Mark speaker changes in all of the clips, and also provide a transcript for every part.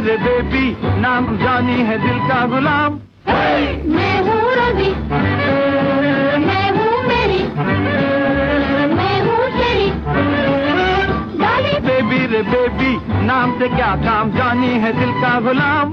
Speaker 1: रे बेबी नाम जानी है दिल का गुलाम।
Speaker 2: मैं हूँ रोजी, मैं हूँ मेरी, मैं हूँ तेरी डाली।
Speaker 1: बेबी रे बेबी नाम से क्या काम जानी है दिल का गुलाम।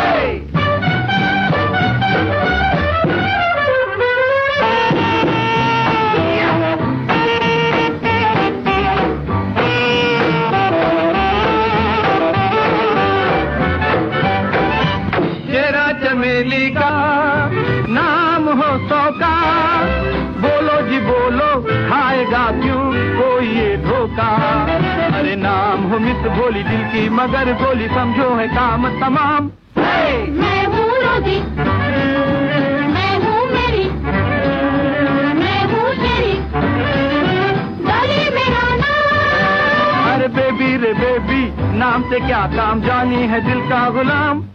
Speaker 1: चमेली का नाम हो सौ का, बोलो जी बोलो खाएगा क्यों कोई ये धोखा। अरे नाम हो मिस भोली दिल की मगर गोली समझो है काम तमाम।
Speaker 2: मैं हूँ रोजी, मैं हूँ मेरी, मैं हूँ तेरी डाली मेरा नाम।
Speaker 1: अरे बेबी रे बेबी नाम से क्या काम जानी है दिल का गुलाम।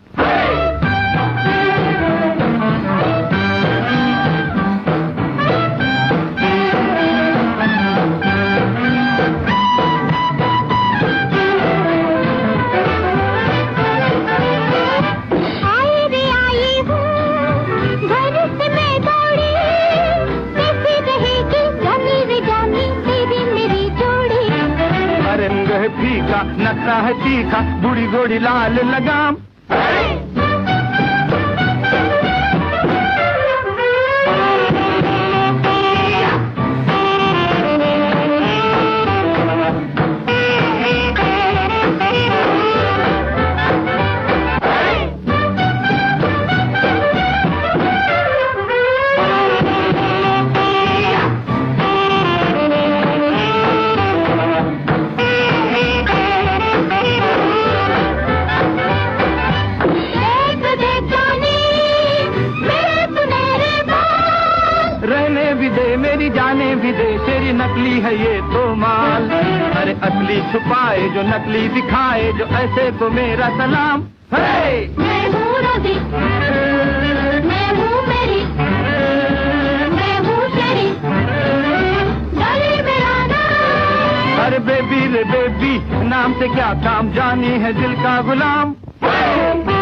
Speaker 1: फीका नखरा है तीखा बूढ़ी घोड़ी लाल लगाम। मेरी जाने भी दे तेरी नकली है ये तो माल। अरे असली छुपाए जो नकली दिखाए जो ऐसे को मेरा सलाम।
Speaker 2: मैं हूँ रोजी, मैं हूँ मेरी, मैं हूँ तेरी डाली मेरा नाम।
Speaker 1: अरे बेबी रे बेबी नाम से क्या काम जानी है दिल का गुलाम।